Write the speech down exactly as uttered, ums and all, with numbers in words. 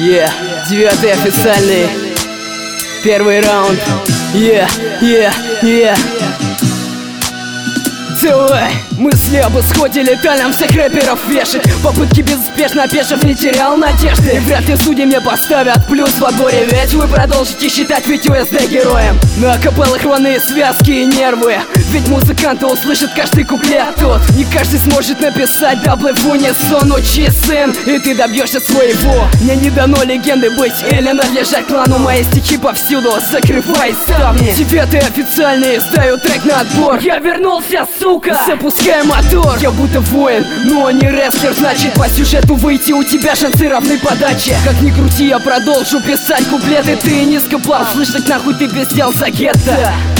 Yeah, девятый официальный. Первый раунд. Yeah, yeah, yeah. Давай, мысли об исходе летальном всех рэперов вешать. Попытки безуспешно опешив, не терял надежды. И вряд ли судьи мне поставят плюс в отборе, ведь вы продолжите считать ведь ю эс дэ героем. На акапеллах рваные связки и нервы, ведь музыканты услышат каждый куплет тут. Не каждый сможет написать даблы в унисон. Учи, сын, и ты добьешься своего. Мне не дано легенды быть или надлежать клану. Мои стихи повсюду, закрывай ставни. Девятый официальный, сдаю трек на отбор. Я вернулся, сука! Запускай мотор. Я будто воин, но не рестлер. Значит, по сюжету выйти у тебя шансы равны подаче. Как ни крути, я продолжу писать куплеты. Ты низко плал, слышать нахуй ты без дел за гетто.